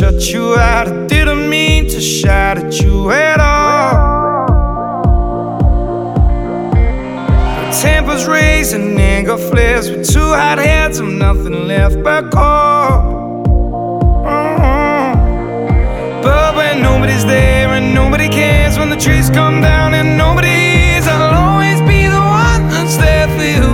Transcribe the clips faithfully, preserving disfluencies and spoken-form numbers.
shut you out. I didn't mean to shout at you at all. Tempers raising, anger flares. With two hot heads, I'm nothing left but cold. Mm-hmm. But when nobody's there and nobody cares, when the trees come down and nobody is, I'll always be the one that's there for you.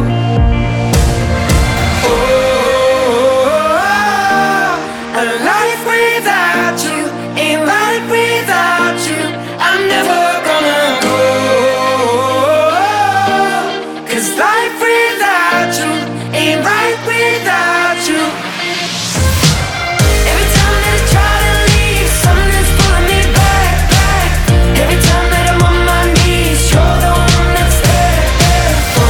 Oh, a life without you ain't right without you. I'm never gonna go. Life without you ain't right without you. Every time that I try to leave, something's pulling me back, back. Every time that I'm on my knees, you're the one that's there. Oh,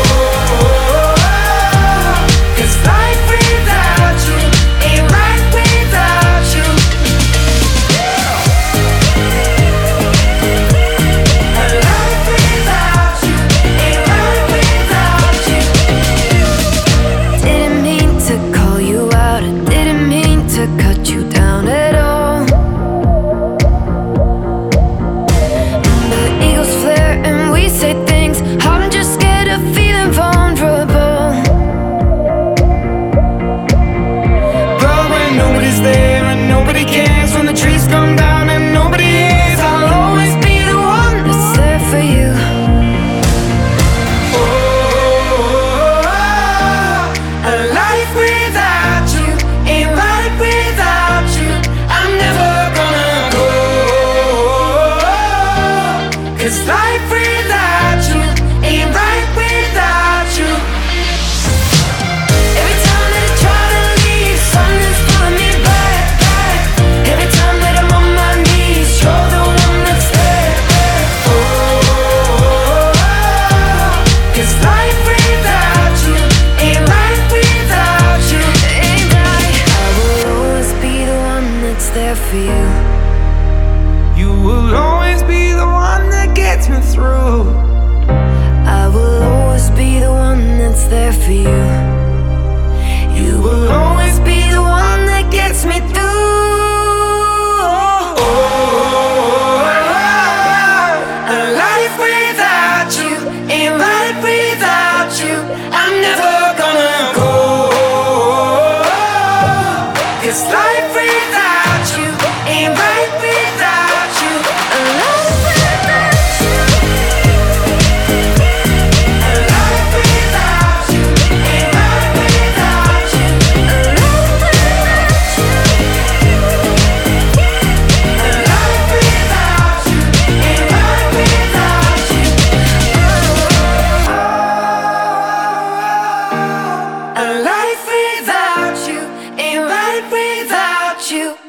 cause life without you ain't right without you. A life without you ain't right without you. Didn't mean to call you out, I didn't mean to cut you down at all. The eagles flare and we say things, I'm just scared of feeling vulnerable. But when nobody's there and nobody cares, when the trees come down and nobody is, I'll always be the one that's there for you. A life without you ain't right without you. I'm never gonna go. Cause life without you ain't right without you. Every time that I try to leave, something's pulling me back, back. Every time that I'm on my knees, you're the one that's there. Oh, cause life without you ain't right without you. Ain't right. I will always be the one that's there for you. You will always be the one that gets me through. I will always be the one that's there for you. You will always be the one that gets me through. Oh, a life without you ain't right without you. I'm never gonna go. Cause life without you ain't right without you. A life without you. A life without you ain't right without you. A life without you. A life without you ain't right without you. A life without you ain't right without you.